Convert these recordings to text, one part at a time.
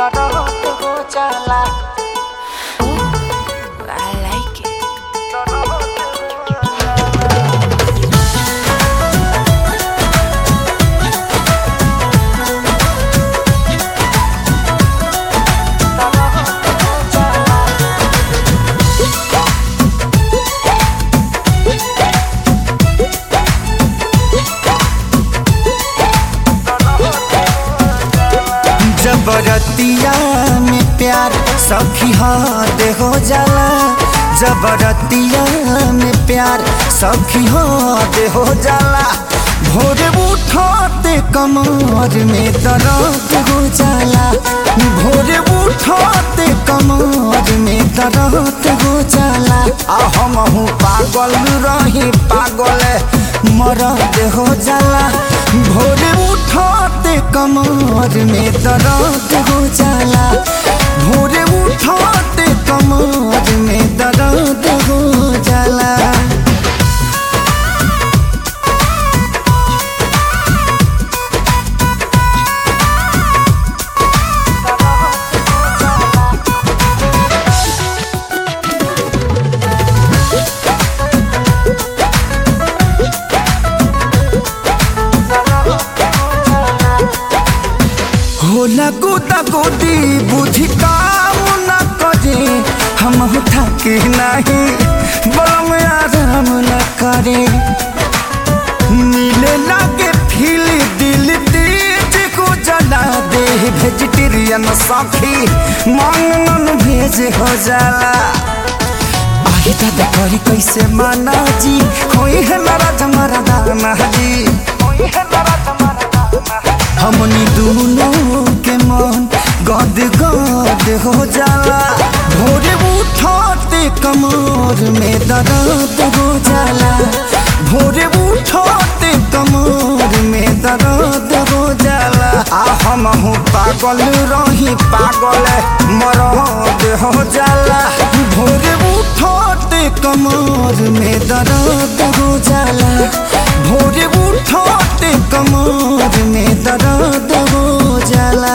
दर्द हो जाला। I like it. जबरतिया में प्यार सखी हाथ हो जाला। जबरतिया में प्यार सखी हाथ हो जाला। भोरे उठते कमर में दर्द हो जाला। भोरे उठते कमर में दर्द हो जाला। आ हमहू पागल रही पागल मरद हो जाला। भोरे उठते कमर में दर्द हो जाला। भोरे उठते कमर में दर्द हो जाला। होला गोदा गोदी बुद्धि काम न करे। हम थके नहीं बम आराम न करे। मिले लागे फील दिल तेज को जला दे। वेजिटेरियन सखी मांगन भेज हो जाला। आही दादा करी कैसे माना जी। होई है नाराज मरदाना जी। हमनी दोनों के मन गद गद हो जाला। भोरे उठते कमर में दर्द हो जाला। भोरे उठते कमर में दर्द हो जाला। आ हमहू पागल रही पागल मरद हो जाला। भोरे उठते कमर में दर्द हो जाला। भोरे उठते कमर में दर्द हो जाला।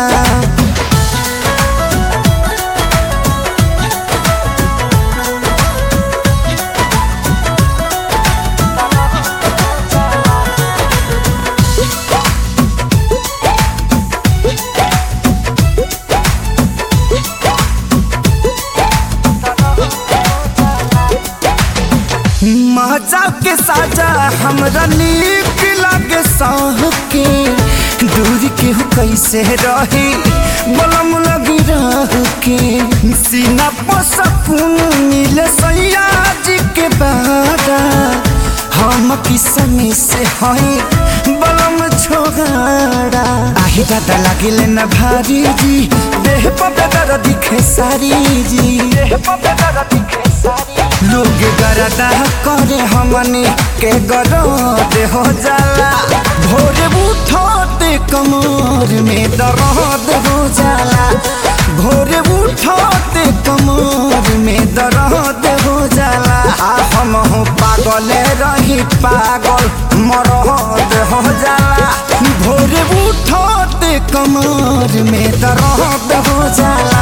मजा के साजा हमरा नीक लागे साह के। दूर के हो कैसे रही बलम लगी रह के। सीना पर सकून मिले सैया जी के बारा। हम किसमी से हई बलम छोगाड़ा। आही दादा लागिले न भारी जी। देह पर दर्द दिखे सारी जी। देह पर दर्द दिखे सारी। लोग गरदा करे हमनी के गरद हो जाला। भोरे उठते कमर में दर्द हो जाला। भोरे उठते कमर में दर्द हो जाला। आ हमहू पागल रही पागल मरद हो जाला। भोरे उठते कमर में दर्द हो जाला।